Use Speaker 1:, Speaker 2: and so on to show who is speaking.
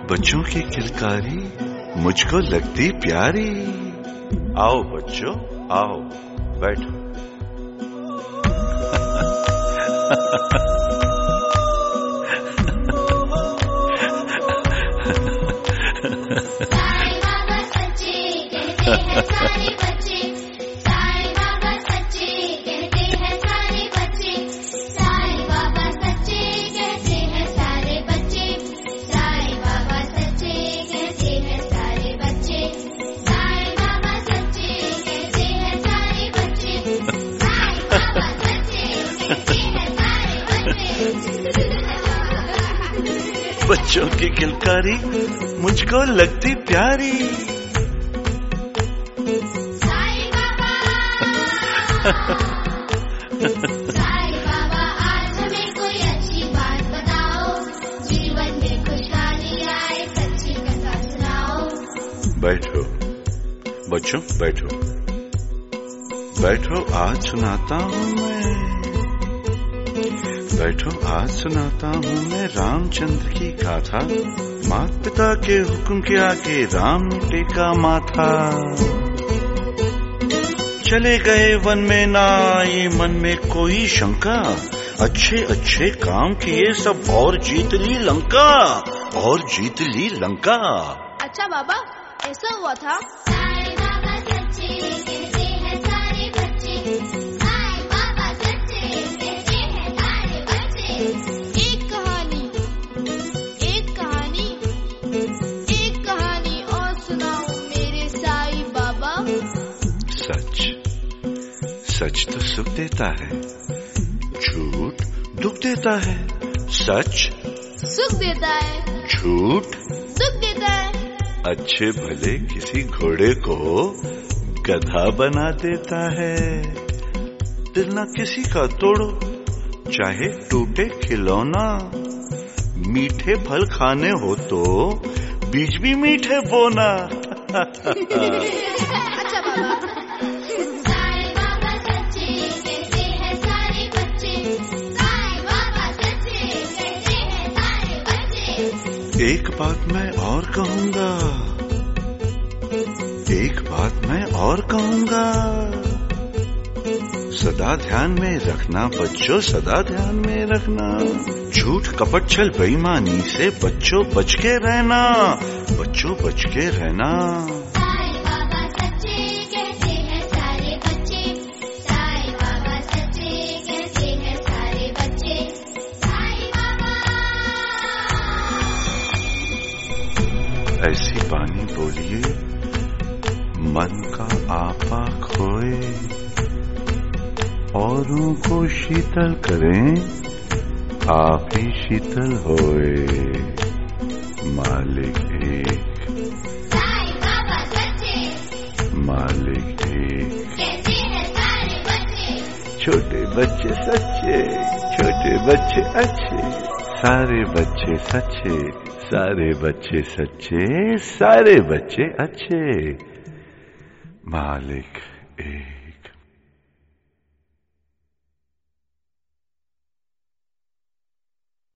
Speaker 1: बच्चों की किलकारी मुझको लगती प्यारी। आओ बच्चों आओ, बैठो।
Speaker 2: साईं बाबा सच्चे कहते हैं सारे बच्चे, साईं बाबा सच्चे कहते हैं सारे बच्चे, साईं बाबा सच्चे कहते हैं सारे बच्चे, साईं बाबा सच्चे कहते हैं सारे बच्चे, साईं बाबा सच्चे कहते हैं सारे बच्चे, साईं बाबा सच्चे कहते हैं सारे बच्चे।
Speaker 1: बच्चों की किलकारी मुझको लगती प्यारी।
Speaker 2: साईं बाबा साईं बाबा आज हमें कोई अच्छी बात बताओ, जीवन में खुशहाली आए सच्ची कथा सुनाओ।
Speaker 1: बैठो बच्चों बैठो, बैठो आज सुनाता हूँ मैं, बैठो आज सुनाता हूँ मैं रामचंद्र की गाथा। माता पिता के हुक्म के आगे राम ने टेका माथा। चले गए वन में ना आई मन में कोई शंका, अच्छे अच्छे काम किए सब और जीत ली लंका, और जीत ली लंका।
Speaker 3: अच्छा बाबा ऐसा हुआ था?
Speaker 2: साईं बाबा सच्चे कहते हैं सारे बच्चे, साईं बाबा सच्चे कहते हैं सारे बच्चे।
Speaker 3: एक कहानी और सुनाओ मेरे साईं बाबा।
Speaker 1: सच सच तो सुख देता है, झूठ दुख देता है। सच
Speaker 3: सुख देता है,
Speaker 1: झूठ
Speaker 3: दुख देता है।
Speaker 1: अच्छे भले किसी घोड़े को गधा बना देता है। दिल ना किसी का तोड़ो चाहे टूटे खिलौना, मीठे फल खाने हो तो बीज भी मीठे बोना।
Speaker 3: अच्छा बाबा।
Speaker 2: साईं बाबा सच्चे कहते हैं सारे बच्चे, साईं बाबा सच्चे कहते हैं सारे बच्चे।
Speaker 1: एक बात मैं और कहूँगा, एक बात मैं और कहूँगा, सदा ध्यान में रखना बच्चों, सदा ध्यान में रखना। झूठ कपट छल बेईमानी से बच्चों बच के रहना, बच्चों बच के रहना।
Speaker 2: साईं बाबा सच्चे कहते हैं सारे बच्चे, साईं बाबा सच्चे कहते हैं सारे बच्चे, साईं बाबा।
Speaker 1: ऐसी बानी बोलिए मन का आपा खोए, औरों को शीतल करें आप ही शीतल होए। मालिक एक,
Speaker 2: साईं बाबा सच्चे
Speaker 1: मालिक एक।
Speaker 2: कहते हैं सारे बच्चे,
Speaker 1: छोटे बच्चे सच्चे, छोटे बच्चे अच्छे, सारे बच्चे सच्चे, सारे बच्चे सच्चे, सारे बच्चे अच्छे। मालिक एक।